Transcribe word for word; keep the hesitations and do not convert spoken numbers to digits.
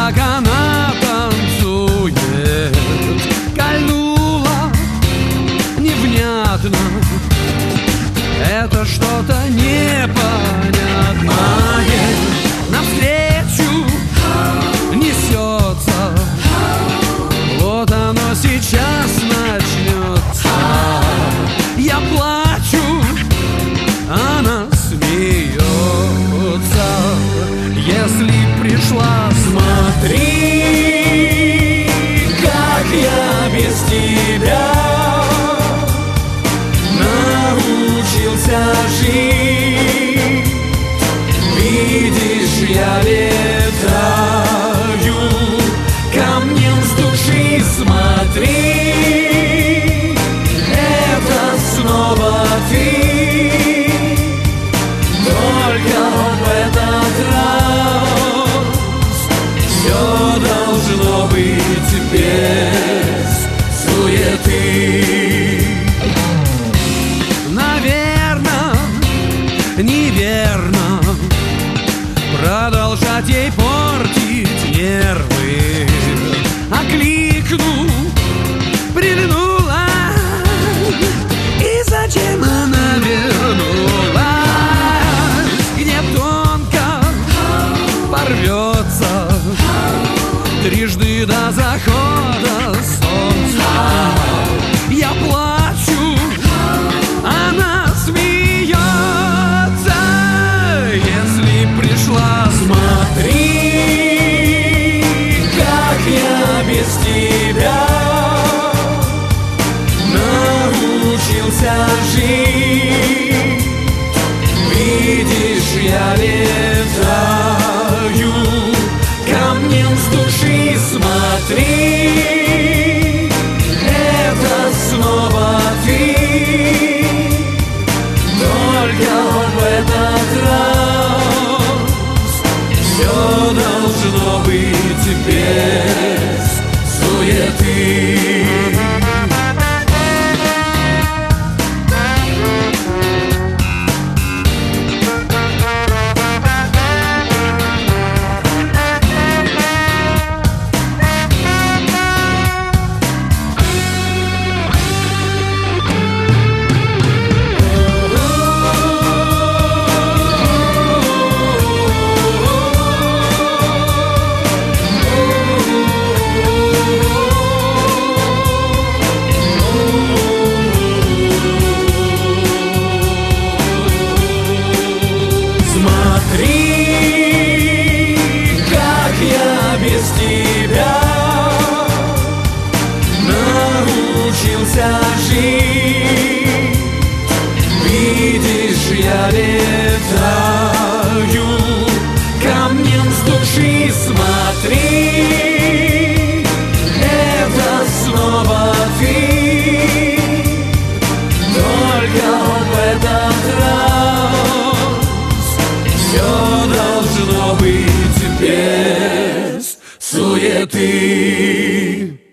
как она танцует, кольнула невнятно. Это что-то непонятное. Навстречу несется, вот оно сейчас начнется. Я плачу, она смеется. Если пришла, смотри, как я без тебя научился жить. Видишь, я летаю, камнем с души смотри. Это снова ты, только в этот раз все должно быть без суеты. Наверно, неверно продолжать ей портить нервы. Окликну, прильнула, и зачем она вернулась? Где тонко порвется трижды до захода солнца. Я плачу, она смеется. Если пришла, смотри, как я без тебя научился жить. Видишь, я летаю, камнем с души смотри. Это снова ты, только в этот раз все должно быть без суеты. Смотри, как я без тебя научился жить. Видишь, я летаю, камнем с души смотри. Это снова ты, только в этот раз все должно быть без суеты.